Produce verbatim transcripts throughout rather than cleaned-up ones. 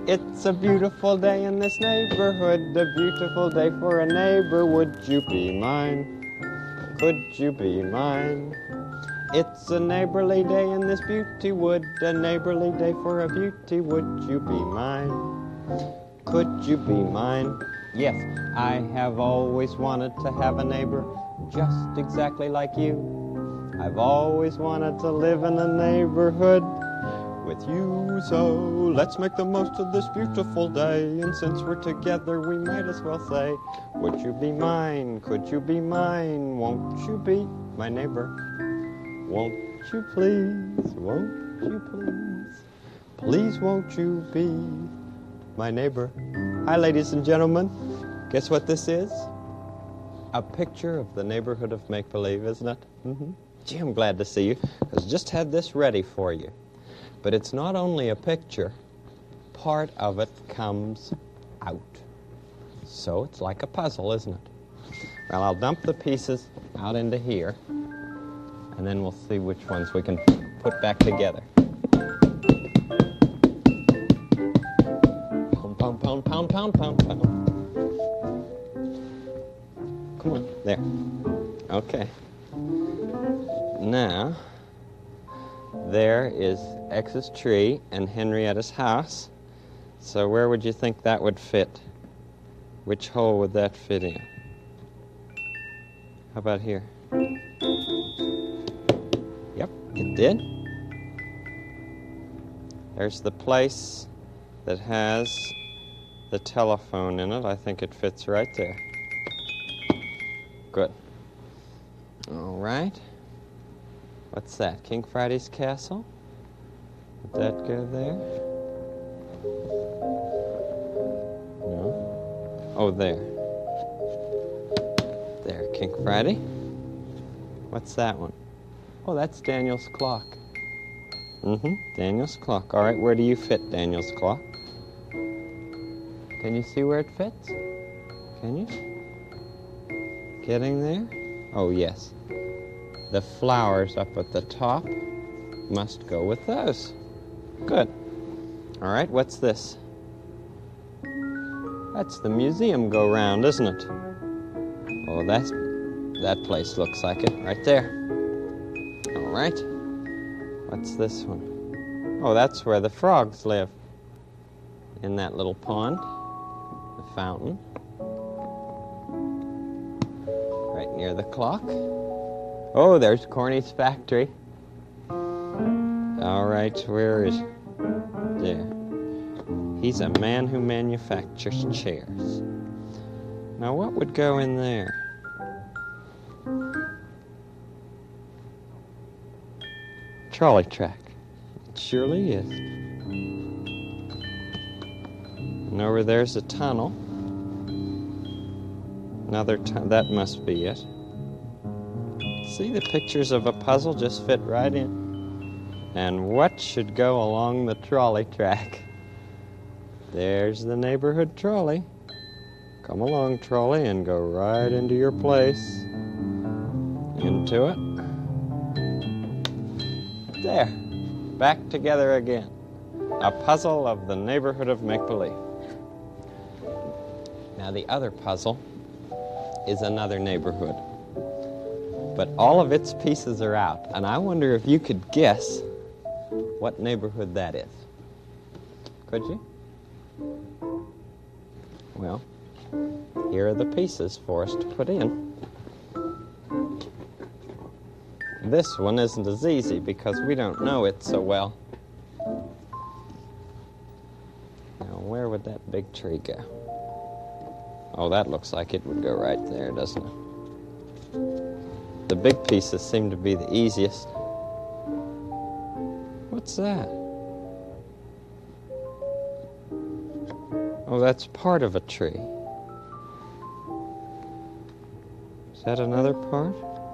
It's a beautiful day in this neighborhood, a beautiful day for a neighbor. Would you be mine? Could you be mine? It's a neighborly day in this beauty wood, a neighborly day for a beauty. Would you be mine? Could you be mine? Yes, I have always wanted to have a neighbor just exactly like you. I've always wanted to live in a neighborhood with you, so let's make the most of this beautiful day. And since we're together, we might as well say, would you be mine? Could you be mine? Won't you be my neighbor? Won't you please? Won't you please? Please won't you be my neighbor? Hi, ladies and gentlemen. Guess what this is? A picture of the neighborhood of make-believe, isn't it? Mm-hmm. Gee, I'm glad to see you, because I just had this ready for you. But it's not only a picture. Part of it comes out. So it's like a puzzle, isn't it? Well, I'll dump the pieces out into here, and then we'll see which ones we can put back together. Pound, pound, pound, pound, pound, pound, pound. Come on, there. Okay. Now, there is X's tree and Henrietta's house. So where would you think that would fit? Which hole would that fit in? How about here? Yep, it did. There's the place that has the telephone in it. I think it fits right there. Good. All right. What's that? King Friday's castle? Would that go there? No. Oh, there. There, King Friday. What's that one? Oh, that's Daniel's clock. Mm-hmm, Daniel's clock. All right, where do you fit Daniel's clock? Can you see where it fits? Can you? Getting there? Oh, yes. The flowers up at the top must go with those. Good. All right, what's this? That's the museum go-round, isn't it? Oh, that's, that place looks like it, right there. All right. What's this one? Oh, that's where the frogs live. In that little pond, the fountain. Right near the clock. Oh, there's Corny's factory. All right, where is... There. He's a man who manufactures chairs. Now, what would go in there? Trolley track. It surely is. And over there's a tunnel. Another tunnel. That must be it. See, the pictures of a puzzle just fit right in. And what should go along the trolley track? There's the neighborhood trolley. Come along, trolley, and go right into your place. Into it. There. Back together again. A puzzle of the neighborhood of make-believe. Now, the other puzzle is another neighborhood. But all of its pieces are out, and I wonder if you could guess what neighborhood that is. Could you? Well, here are the pieces for us to put in. This one isn't as easy because we don't know it so well. Now, where would that big tree go? Oh, that looks like it would go right there, doesn't it? The big pieces seem to be the easiest. What's that? Oh, that's part of a tree. Is that another part?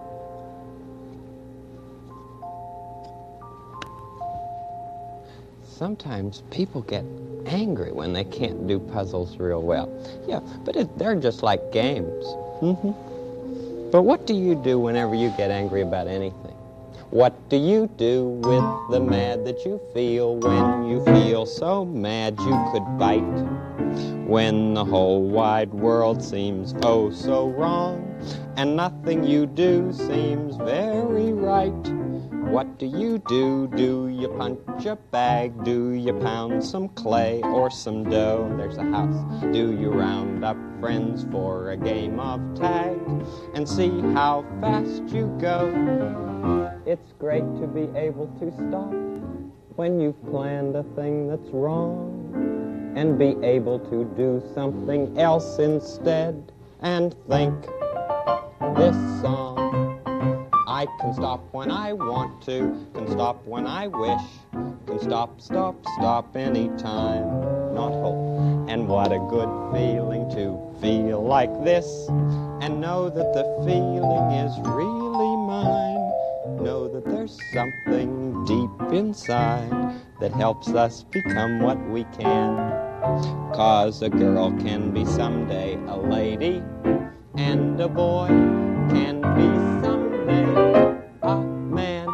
Sometimes people get angry when they can't do puzzles real well. Yeah, but it, they're just like games. Mm-hmm. But what do you do whenever you get angry about anything? What do you do with the mad that you feel when you feel so mad you could bite? When the whole wide world seems oh so wrong, and nothing you do seems very right. What do you do? Do you punch a bag? Do you pound some clay or some dough? There's a house. Do you round up friends for a game of tag and see how fast you go? It's great to be able to stop when you've planned a thing that's wrong and be able to do something else instead and think this song. I can stop when I want to, can stop when I wish, can stop, stop, stop anytime, not whole. And what a good feeling to feel like this and know that the feeling is really mine. Know that there's something deep inside that helps us become what we can. 'Cause a girl can be someday a lady, and a boy can be someday a man.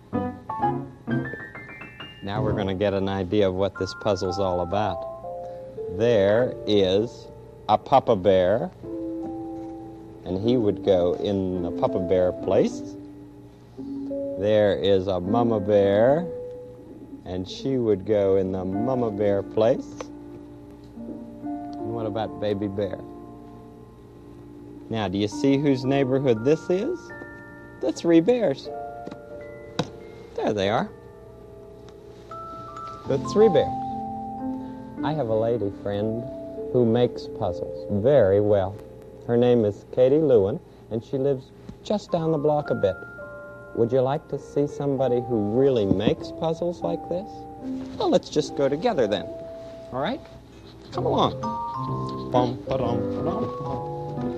Now we're going to get an idea of what this puzzle's all about. There is a Papa Bear, and he would go in the Papa Bear place. There is a Mama Bear, and she would go in the Mama Bear place. And what about Baby Bear? Now, do you see whose neighborhood this is? The three bears. There they are. The three bears. I have a lady friend who makes puzzles very well. Her name is Katie Lewin, and she lives just down the block a bit. Would you like to see somebody who really makes puzzles like this? Well, let's just go together then. All right? Come along. Bum, ba-dum, ba-dum, bum.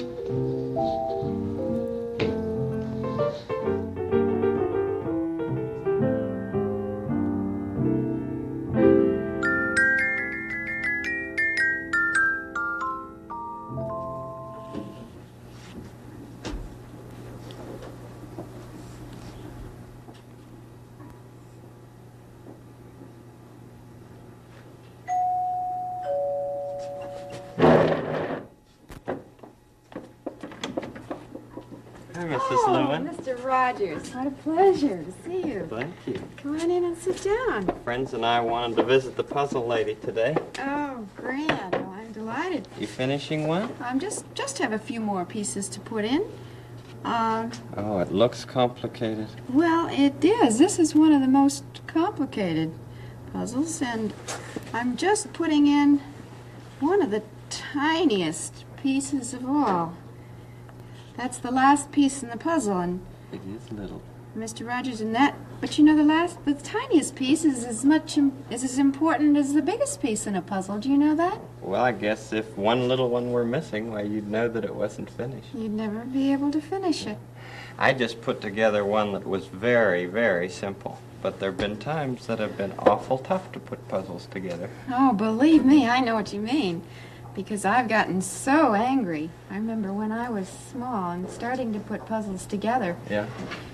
Hi, Missus Oh, Lewin. Mister Rogers, what a pleasure to see you. Thank you. Come on in and sit down. Friends and I wanted to visit the puzzle lady today. Oh, grand. Well, I'm delighted. You finishing one? I'm just just have a few more pieces to put in. Um, Oh, it looks complicated. well, it is. This is one of the most complicated puzzles, and I'm just putting in one of the tiniest pieces of all. That's the last piece in the puzzle, and It is little. Mister Rogers, and that, but you know, the last, the tiniest piece is as much, im- is as important as the biggest piece in a puzzle. Do you know that? Well, I guess if one little one were missing, well, you'd know that it wasn't finished. You'd never be able to finish it. I just put together one that was very, very simple. But there have been times that have been awful tough to put puzzles together. Oh, believe me, I know what you mean. Because I've gotten so angry. I remember when I was small and starting to put puzzles together. Yeah?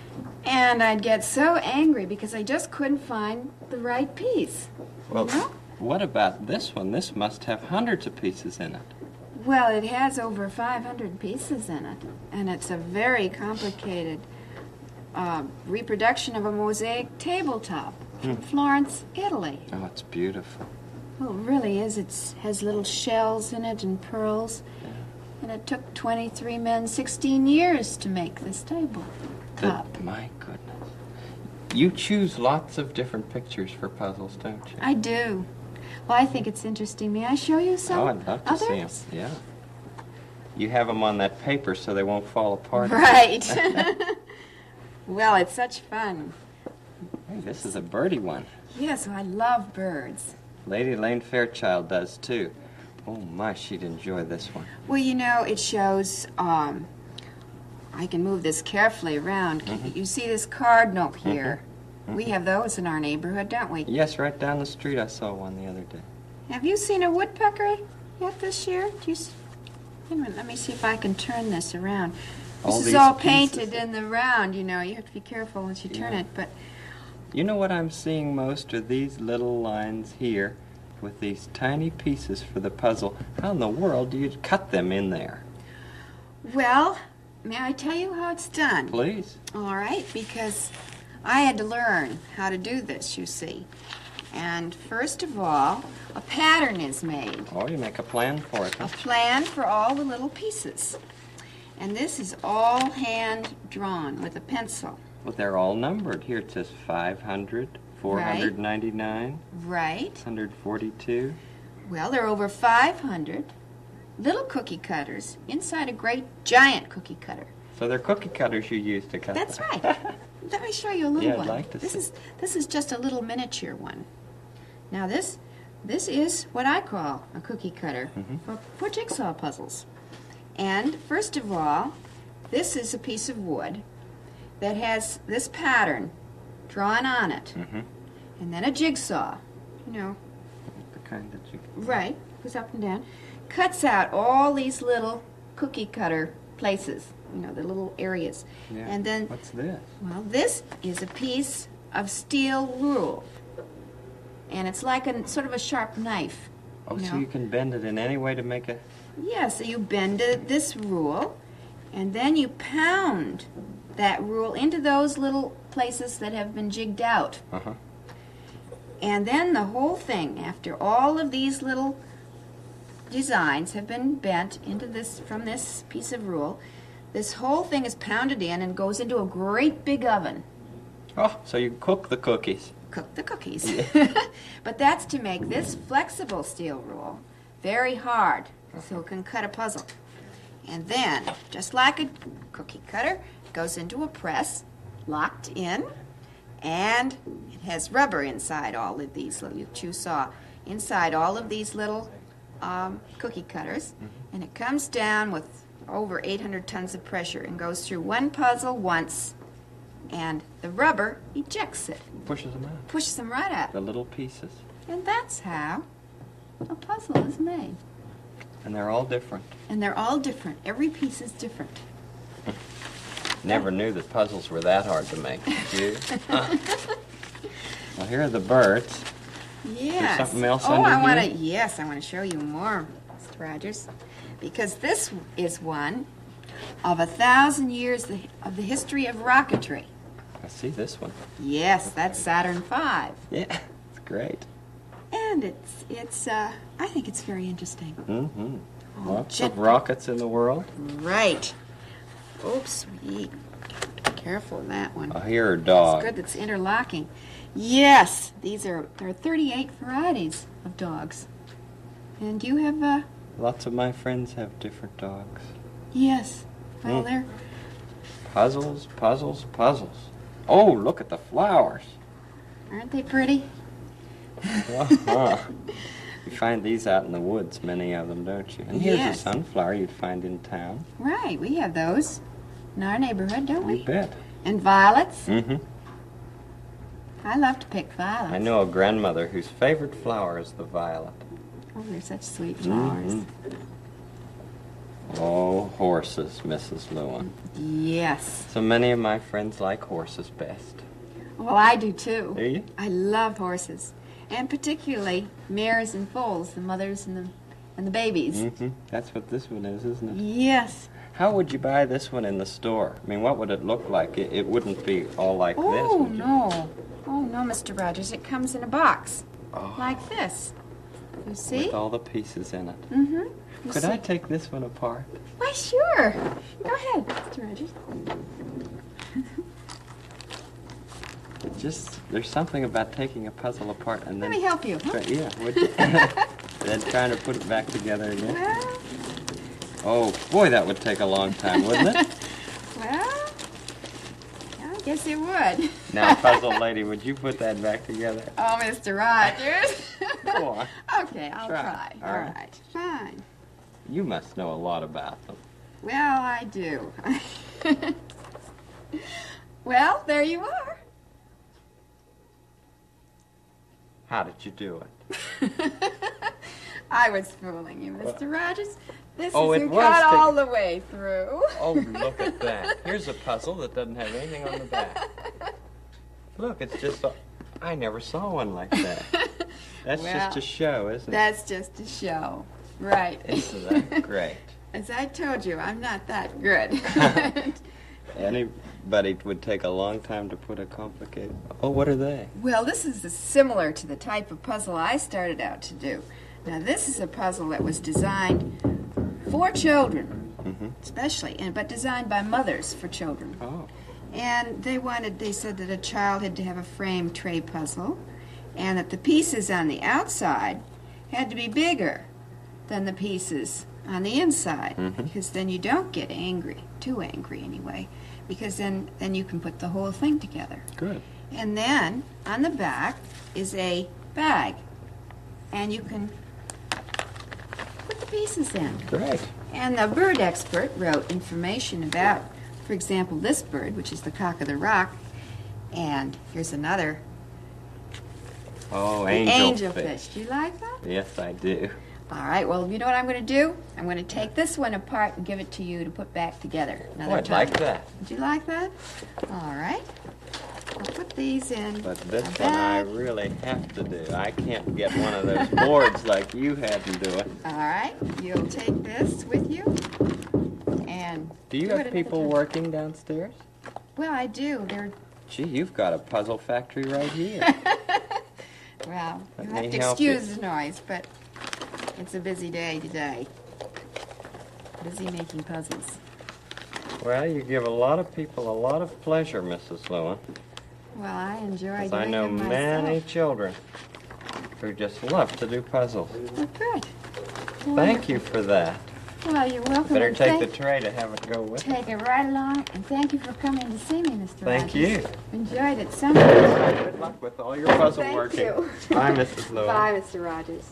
And I'd get so angry because I just couldn't find the right piece. Well, You know? what about this one? This must have hundreds of pieces in it. Well, it has over five hundred pieces in it. And it's a very complicated uh, reproduction of a mosaic tabletop from Florence, Italy. Oh, it's beautiful. Well, it really is. It has little shells in it and pearls. And it took twenty-three men sixteen years to make this table top. The- my goodness. You choose lots of different pictures for puzzles, don't you? I do. Well, I think it's interesting. May I show you some Oh, I'd love to see them. others? Yeah. You have them on that paper so they won't fall apart. Right. Well, it's such fun. Hey, this is a birdie one. Yes, I love birds. Lady Lane Fairchild does, too. Oh, my, she'd enjoy this one. Well, you know, it shows, um, I can move this carefully around. Mhm. You see this cardinal here? We have those in our neighborhood, don't we? Yes, right down the street I saw one the other day. Have you seen a woodpecker yet this year? Do you s- Wait a minute, let me see if I can turn this around. All This is these all pieces. painted in the round, you know. You have to be careful as you turn Yeah. it, but You know what I'm seeing most are these little lines here with these tiny pieces for the puzzle. How in the world do you cut them in there? well, may I tell you how it's done? Please. All right, because I had to learn how to do this, you see. And first of all, a pattern is made. Oh, you make a plan for it, A huh? plan for all the little pieces. And this is all hand drawn with a pencil. Well, they're all numbered. Here it says five hundred, four hundred ninety-nine, Right? one hundred forty-two. Well, there are over five hundred little cookie cutters inside a great giant cookie cutter. So they're cookie cutters you use to cut That's them. right. Let me show you a little Yeah, I'd one. like to this see. is this is just a little miniature one. Now this this is what I call a cookie cutter Mhm. for, for jigsaw puzzles. And first of all, this is a piece of wood that has this pattern drawn on it, Mm-hmm. and then a jigsaw, you know, The kind that you... right, goes up and down, cuts out all these little cookie cutter places, you know, the little areas. Yeah. And then, What's this? well, this is a piece of steel rule, and it's like a sort of a sharp knife. Oh, you so know? you can bend it in any way to make a... Yeah, so you bend it, this rule, and then you pound that rule into those little places that have been jigged out. Uh-huh. And then the whole thing, after all of these little designs have been bent into this from this piece of rule, this whole thing is pounded in and goes into a great big oven. Oh, so you cook the cookies. Cook the cookies. But that's to make this flexible steel rule very hard, so it can cut a puzzle. And then, just like a cookie cutter, it goes into a press, locked in, and it has rubber inside all of these little, you saw, inside all of these little um, cookie cutters, and it comes down with over eight hundred tons of pressure and goes through one puzzle once, and the rubber ejects it, Pushes them out. pushes them right out. The little pieces. And that's how a puzzle is made. And they're all different. And they're all different. Every piece is different. Never knew that puzzles were that hard to make, did you? Huh. Well, here are the birds. Yes. something else oh, under I want to. here? Yes, I want to show you more, Mister Rogers, because this is one of a thousand years the- of the history of rocketry. I see this one. Yes, that's Saturn five, Yeah, it's great. and it's it's. Uh, I think it's very interesting. Mm-hmm. Oh, Lots jet- of rockets in the world. Right. Oops, sweet. Careful of that one. Oh, here are It's dogs. good that's interlocking. Yes, these are there are thirty-eight varieties of dogs. And you have uh Lots of my friends have different dogs. yes. Well, Mm. they're Puzzles, puzzles, puzzles. Oh, look at the flowers. aren't they pretty? Uh-huh. You find these out in the woods, many of them, don't you? And here's Yes. a sunflower you'd find in town. Right, we have those in our neighborhood, don't You we? bet. And violets. Mm-hmm. I love to pick violets. I know a grandmother whose favorite flower is the violet. Oh, they're such sweet flowers. Mhm. Oh, horses, Missus Lewin. Yes. So many of my friends like horses best. Well, I do too. Do you? I love horses, and particularly mares and foals, the mothers and the and the babies. Mm-hmm. That's what this one is, isn't it? Yes. How would you buy this one in the store? I mean, what would it look like? It, it wouldn't be all like this, Oh would you? no. Oh no, Mister Rogers. It comes in a box Oh, like this. You see? with all the pieces in it. Mm-hmm. You Could see? I take this one apart? Why, sure. Go ahead, Mister Rogers. Just, there's something about taking a puzzle apart and Let then... me help you. Huh? Try, yeah, would you? Then trying to put it back together again. Well, Oh, boy, that would take a long time, wouldn't it? well, I guess it would. Now, puzzle lady, would you put that back together? Oh, Mister Rogers. Go on. Okay, I'll Try. try. All All right. right. Fine. You must know a lot about them. Well, I do. Well, there you are. How did you do it? I was fooling you, Mister Rogers. This Oh, it isn't was cut ta- all the way through. Oh, look at that. Here's a puzzle that doesn't have anything on the back. Look, it's just... A, I never saw one like that. That's Well, just a show, isn't it? That's just a show. Right. Isn't that great? As I told you, I'm not that good. Anybody would take a long time to put a complicated... Oh, what are they? Well, this is a- similar to the type of puzzle I started out to do. Now, this is a puzzle that was designed for children, Mm-hmm. especially, and but designed by mothers for children. Oh. And they wanted, they said that a child had to have a frame tray puzzle, and that the pieces on the outside had to be bigger than the pieces on the inside, Mhm. because then you don't get angry, too angry anyway, because then, then you can put the whole thing together. Good. And then on the back is a bag, and you can put the pieces in. Great. And the bird expert wrote information about, for example, this bird, which is the cock of the rock, and here's another, Oh, the angelfish. angelfish. Do you like that? Yes, I do. All right, well, you know what I'm going to do? I'm going to take this one apart and give it to you to put back together another Oh, I'd time. like that. Would you like that? All right. I'll put these in But this a one I bag. really have to do. I can't get one of those boards like you had to do it. All right, you'll take this with you, and Do you do it have another people time. working downstairs? Well, I do. They're Gee, you've got a puzzle factory right here. well. Let You me have to help you. excuse the noise, but it's a busy day today. Busy making puzzles. Well, you give a lot of people a lot of pleasure, Missus Lewin. Well, I enjoy 'Cause doing I know them myself. many children who just love to do puzzles. Oh, good. Thank you for that. Well, you're welcome. Better and take the thank- tray to have it go with it. Take it right along, and thank you for coming to see me, Mister Thank Rogers. you. Enjoyed it so much. Good luck with all your puzzle Thank working. you. Bye, Missus Lewin. Bye, Mister Rogers.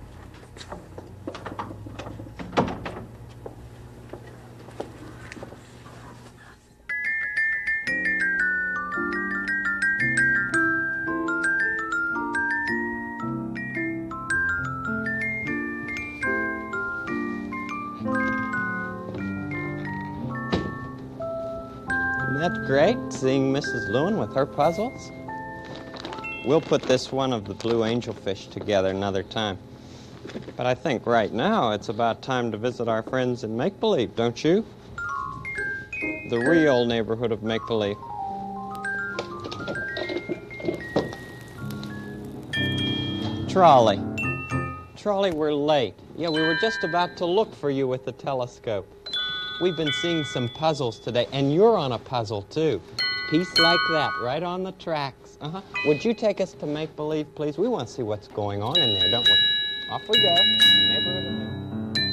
Isn't that great, seeing Missus Lewin with her puzzles? We'll put this one of the blue angelfish together another time. But I think right now it's about time to visit our friends in Make-Believe, don't you? The real neighborhood of Make-Believe. Trolley. Trolley, we're late. Yeah, we were just about to look for you with the telescope. We've been seeing some puzzles today, and you're on a puzzle, too. Piece like that, right on the tracks. Uh-huh. Would you take us to Make-Believe, please? We want to see what's going on in there, don't we? Off we go. Neighborhood of Make-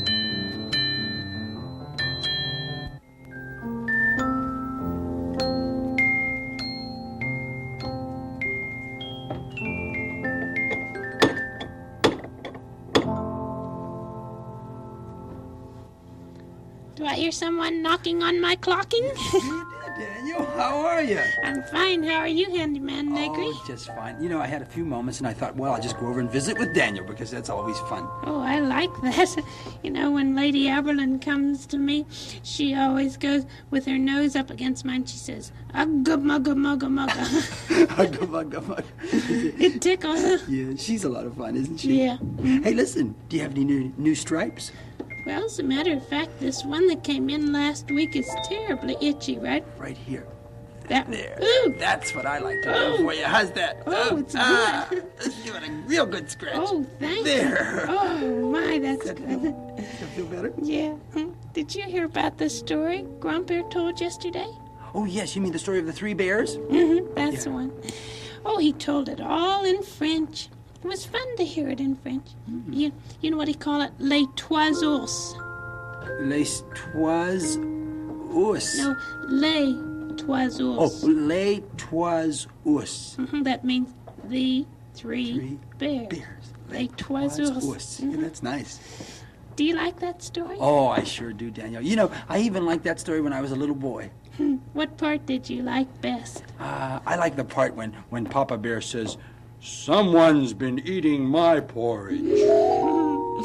Do I hear someone knocking on my clocking? You did, Daniel. How are you? I'm fine. How are you, Handyman Negri? Oh, just fine. You know, I had a few moments, and I thought, well, I'll just go over and visit with Daniel because that's always fun. Oh, I like that. You know, when Lady Aberlin comes to me, she always goes with her nose up against mine. She says, "Ugga mugga mugga mugga." Ugga, ugga, ugga. It tickles. Yeah, she's a lot of fun, isn't she? Yeah. Hey, listen, do you have any new, new stripes? Well, as a matter of fact, this one that came in last week is terribly itchy, right? Right here. That There. Ooh. That's what I like to do Oh. for you. How's that? Oh, it's ah, good. Let's give it a real good scratch. Oh, thank There. you. Oh, my, that's That good. feel, that feel better? Yeah. Hmm. Did you hear about the story Grumper told yesterday? Oh, yes, you mean the story of the three bears? Mm-hmm, that's the Yeah. one. Oh, he told it all in French. It was fun to hear it in French. Mm-hmm. You, you know what he called it? Les trois ours. Les trois ours. No, les trois Oh, ours. les trois ours. Mhm, that means the three, Three bears. bears. Les trois ours. ours. Yeah, that's nice. Do you like that story? Oh, I sure do, Daniel. You know, I even liked that story when I was a little boy. Hmm, what part did you like best? Uh, I like the part when, when Papa Bear says, "Someone's been eating my porridge."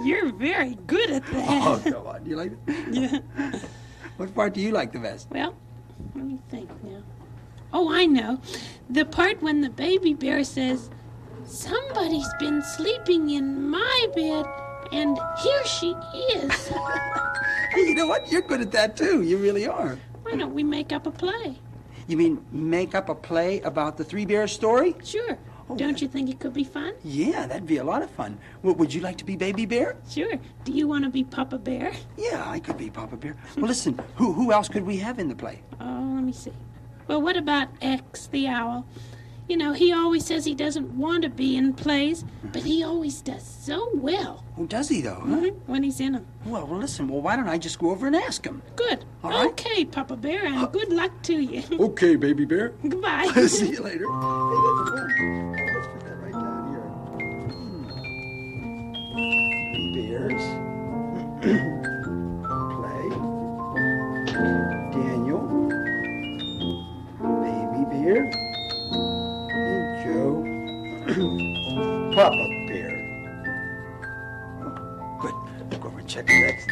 You're very good at that. Oh, come on. Do you like it? Yeah. What part do you like the best? Well, let me think now. Oh, I know. The part when the baby bear says, "Somebody's been sleeping in my bed, and here she is." Hey, you know what? You're good at that, too. You really are. Why don't we make up a play? You mean make up a play about the Three Bears story? Sure. Oh, Don't you think it could be fun? Yeah, that'd be a lot of fun. W- would you like to be Baby Bear? Sure. Do you want to be Papa Bear? Yeah, I could be Papa Bear. Well, listen, who who else could we have in the play? Oh, let me see. Well, what about X the owl? You know, he always says he doesn't want to be in plays, but he always does so well. Oh, does he, though, huh? Mhm, when he's in them. Well, well, listen, well, why don't I just go over and ask him? Good. All right. Okay, Papa Bear, and good luck to you. Okay, Baby Bear. Goodbye. See you later. Hey, that's fun. Let's put that right down here. Hmm. Three bears. Play. Daniel. Baby Bear. And Joe. Papa Bear. Oh, good. I'll go over and check the next.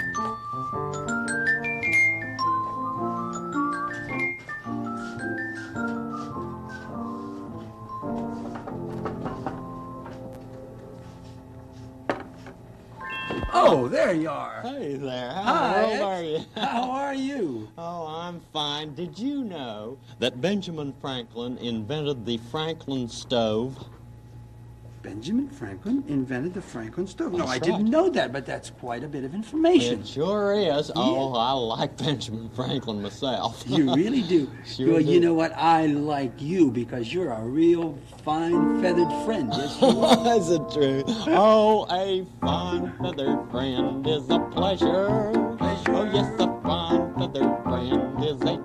Oh, there you are. Hey there, how Hi, old X. are you? How are you? Oh, I'm fine. Did you know that Benjamin Franklin invented the Franklin stove? Benjamin Franklin invented the Franklin stove. No, That's I right. didn't know that, but that's quite a bit of information. It sure is. Oh, I like Benjamin Franklin myself. You really do. Sure well, you do. know what? I like you because you're a real fine feathered friend. Yes, you are. Is it true? Oh, a fine feathered friend is a pleasure. Oh, yes, a fine feathered friend is a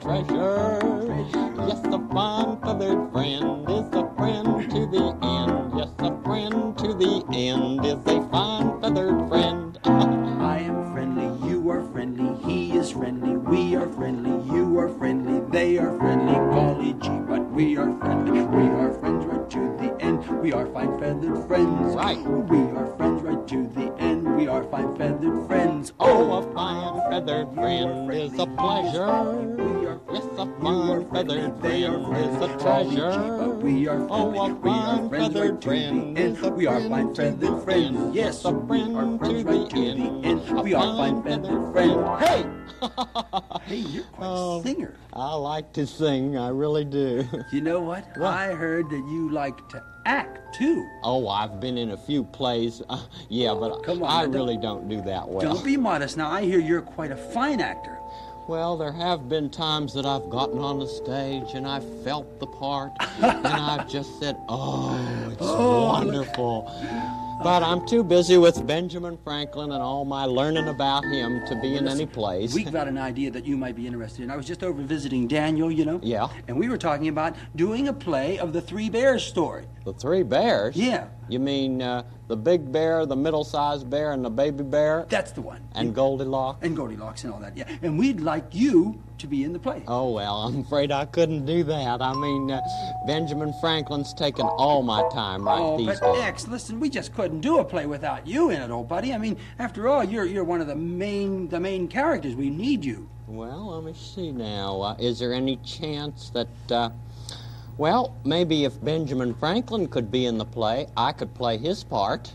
treasure. Yes, a fine feathered friend is a friend to the end. Yes, a friend to the end is a fine feathered friend. I am friendly, you are friendly, he is friendly, we are friendly, you are friendly, they are friendly, golly gee, but we are friendly, we are friends right to the end, we are fine feathered friends. Right. We are friends right to the end, we are fine feathered friends. Oh, a fine feathered friend is a pleasure. Yes, a fine feathered friend is a treasure. We are Oh, friendly, a we are fine friends feathered right to friend the is a end, we are friend fine to feathered the friends. end. Yes, A we are friend friends to right the to the end. end, A we are fine fine feathered feathered friends. Hey! friend. Hey, you're quite Oh. a singer. I like to sing, I really do. You know what? What? I heard that you like to act, too. Oh, I've been in a few plays. Uh, yeah, but Come on, I now, don't- really don't do that well. Don't be modest. Now, I hear you're quite a fine actor. Well, there have been times that I've gotten on the stage and I've felt the part, and I've just said, oh, it's wonderful. But I'm too busy with Benjamin Franklin and all my learning about him to be in any place. We got an idea that you might be interested in. I was just over visiting Daniel, you know? Yeah. And we were talking about doing a play of the Three Bears story. The three bears? Yeah. You mean uh, the big bear, the middle-sized bear, and the baby bear? That's the one. And Goldilocks? And Goldilocks and all that, yeah. And we'd like you to be in the play. Oh, well, I'm afraid I couldn't do that. I mean, uh, Benjamin Franklin's taken all my time right Oh, these but days. X, listen, we just couldn't do a play without you in it, old buddy. I mean, after all, you're you're one of the main the main characters. We need you. Well, let me see now. Uh, is there any chance that, uh, well, maybe if Benjamin Franklin could be in the play, I could play his part.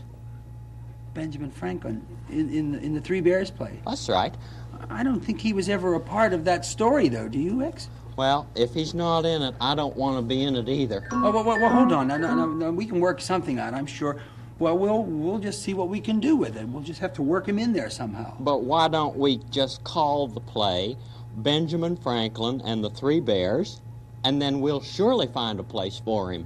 Benjamin Franklin in in the, in the Three Bears play. That's right. I don't think he was ever a part of that story, though. Do you, X? Well, if he's not in it, I don't want to be in it either. Oh, well, well, well hold on. No, no, no, no, we can work something out, I'm sure. Well, we'll we'll just see what we can do with it. We'll just have to work him in there somehow. But why don't we just call the play Benjamin Franklin and the Three Bears, and then we'll surely find a place for him.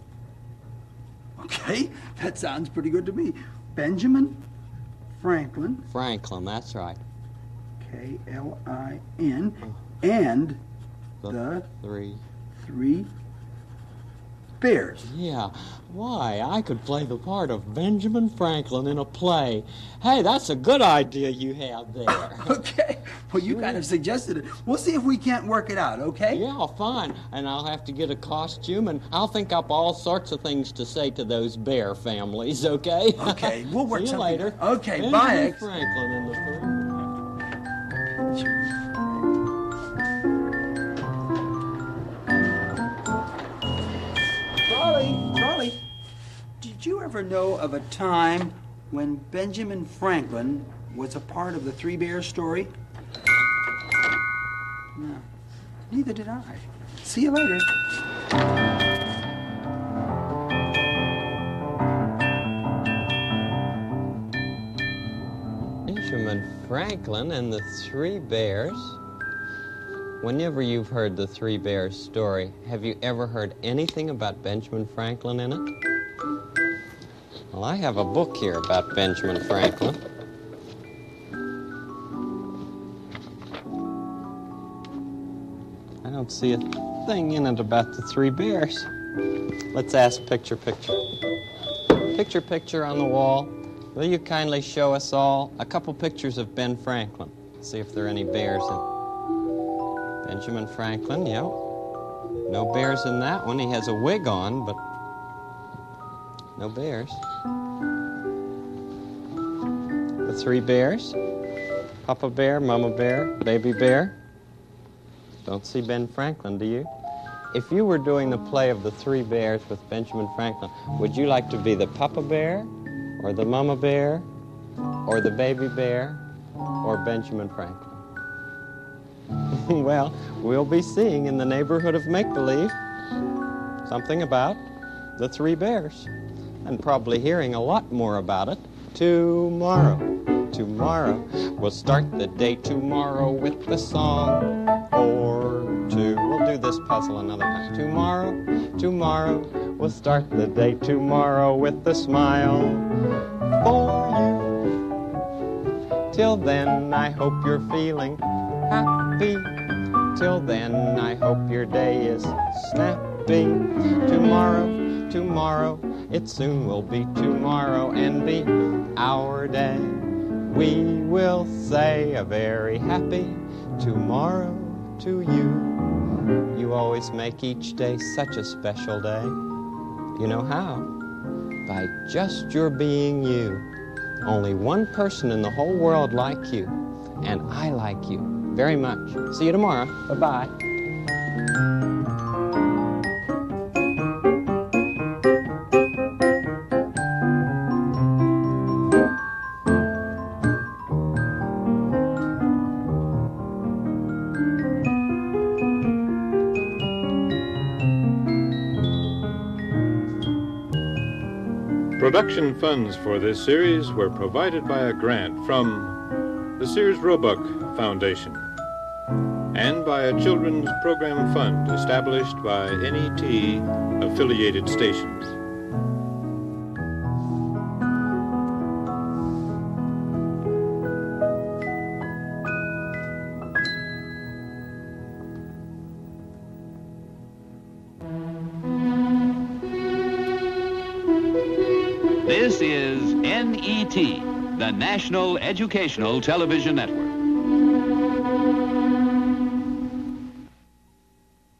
Okay, that sounds pretty good to me. Benjamin Franklin, Franklin, that's right. K L I N, and The, the three Three bears. Yeah. Why, I could play the part of Benjamin Franklin in a play. Hey, that's a good idea you have there. Okay. Well, you kind of suggested it. We'll see if we can't work it out, okay? Yeah, fine. And I'll have to get a costume, and I'll think up all sorts of things to say to those bear families, okay? Okay, we'll work See you something later. out. Okay, Benjamin bye, X. Franklin in the first. Charlie, Charlie, did you ever know of a time when Benjamin Franklin was a part of the Three Bears story? No, neither did I. See you later. Benjamin Franklin and the Three Bears. Whenever you've heard the Three Bears story, have you ever heard anything about Benjamin Franklin in it? Well, I have a book here about Benjamin Franklin. I don't see a thing in it about the Three Bears. Let's ask Picture Picture. Picture Picture on the wall. Will you kindly show us all a couple pictures of Ben Franklin? See if there are any bears in it. Benjamin Franklin, yep. No bears in that one. He has a wig on, but no bears. The Three Bears. Papa Bear, Mama Bear, Baby Bear. Don't see Ben Franklin, do you? If you were doing the play of the Three Bears with Benjamin Franklin, would you like to be the Papa Bear, or the Mama Bear, or the Baby Bear, or Benjamin Franklin? Well, we'll be seeing in the neighborhood of make-believe something about the Three Bears, and probably hearing a lot more about it tomorrow. Tomorrow, we'll start the day tomorrow with a song or two. We'll do this puzzle another time. Tomorrow, tomorrow, we'll start the day tomorrow with a smile for you. Till then, I hope you're feeling happy. Till then, I hope your day is snappy. Tomorrow, tomorrow, it soon will be tomorrow and be our day. We will say a very happy tomorrow to you. You always make each day such a special day. You know how? By just your being you. Only one person in the whole world like you, and I like you very much. See you tomorrow. Bye-bye. Production funds for this series were provided by a grant from the Sears Roebuck Foundation and by a children's program fund established by N E T affiliated stations. This is N E T, the National Educational Television Network.